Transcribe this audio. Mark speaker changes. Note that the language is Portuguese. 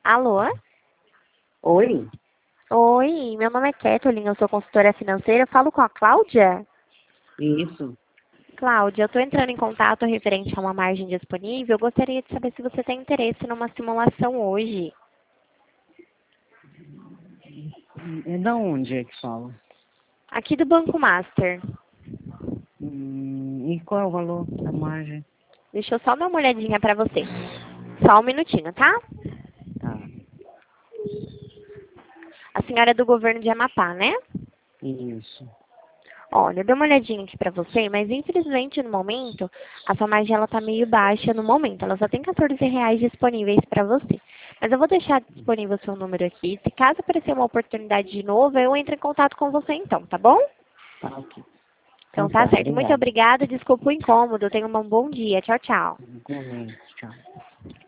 Speaker 1: Alô?
Speaker 2: Oi?
Speaker 1: Oi, meu nome é Kathleen, eu sou consultora financeira. Eu falo com a Cláudia?
Speaker 2: Isso.
Speaker 1: Cláudia, eu estou entrando em contato referente a uma margem disponível. Eu gostaria de saber se você tem interesse numa simulação hoje.
Speaker 2: É da onde é que fala?
Speaker 1: Aqui do Banco Master.
Speaker 2: E qual é o valor da margem?
Speaker 1: Deixa eu só dar uma olhadinha para você. Só um minutinho, tá?
Speaker 2: Tá.
Speaker 1: A senhora é do governo de Amapá, né?
Speaker 2: Isso.
Speaker 1: Olha, eu dei uma olhadinha aqui pra você, mas infelizmente no momento, a sua margem ela tá meio baixa no momento. Ela só tem R$ 14 disponíveis pra você. Mas eu vou deixar disponível o seu número aqui. Se caso aparecer uma oportunidade de novo, eu entro em contato com você então, tá bom?
Speaker 2: Tá ok.
Speaker 1: Então
Speaker 2: Então
Speaker 1: tá
Speaker 2: tá,
Speaker 1: certo. Muito
Speaker 2: obrigado.
Speaker 1: obrigada, desculpa o incômodo. Tenha um bom dia. Tchau, tchau.
Speaker 2: Igualmente, tchau.